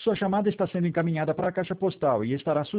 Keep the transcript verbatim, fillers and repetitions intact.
Sua chamada está sendo encaminhada para a caixa postal e estará